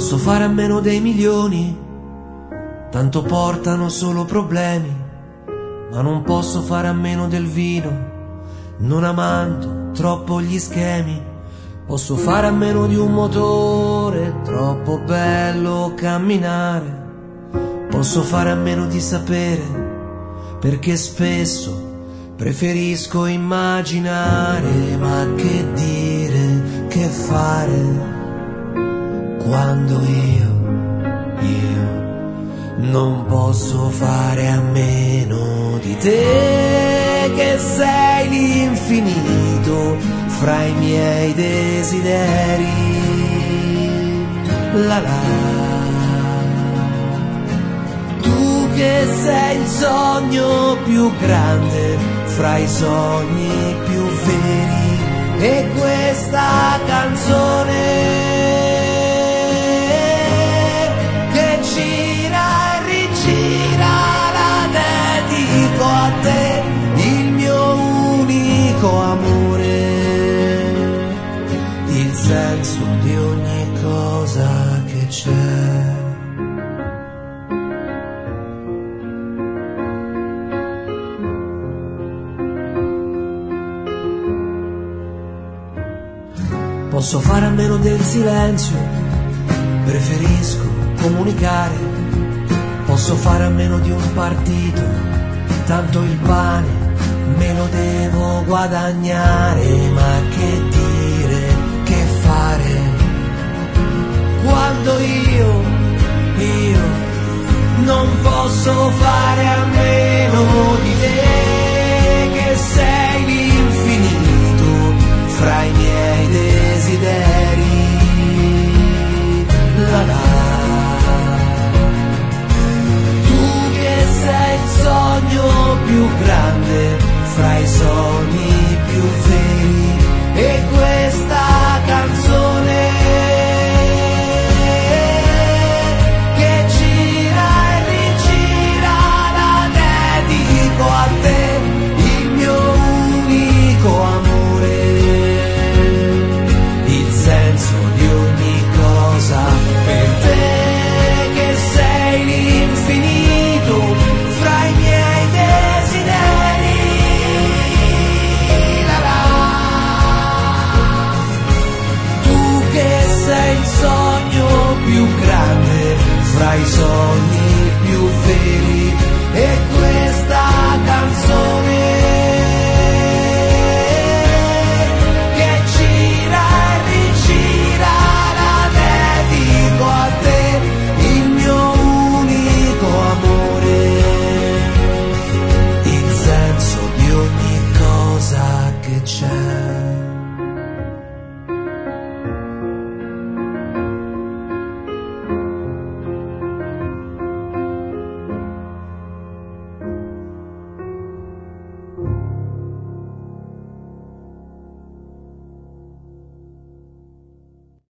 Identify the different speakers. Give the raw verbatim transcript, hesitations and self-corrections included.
Speaker 1: Posso fare a meno dei milioni, tanto portano solo problemi, ma non posso fare a meno del vino, non amando troppo gli schemi. Posso fare a meno di un motore, troppo bello camminare. Posso fare a meno di sapere, perché spesso preferisco immaginare. Ma che dire, che fare, quando io, io non posso fare a meno di te, che sei l'infinito fra i miei desideri. La la, tu che sei il sogno più grande fra i sogni più veri, e questa canzone che gira e rigira la dedico a te, il mio unico amore, il senso di ogni cosa che c'è. Posso fare a meno del silenzio, preferisco comunicare. Posso fare a meno di un partito, tanto il pane me lo devo guadagnare. Ma che dire, che fare, quando io, io non posso fare a meno di te, che sei l'infinito fra i miei desideri. La la, tu che sei il sogno più grande fra i sogni più veri, e questa canzone che gira e rigira la dedico a te, il mio unico amore, il senso di ogni cosa per te, che sei l'infinito fra i miei desideri. La la, tu che sei il sogno più grande fra i sogni più veri, e questa canzone a te, il mio unico amore, il senso di ogni cosa che c'è.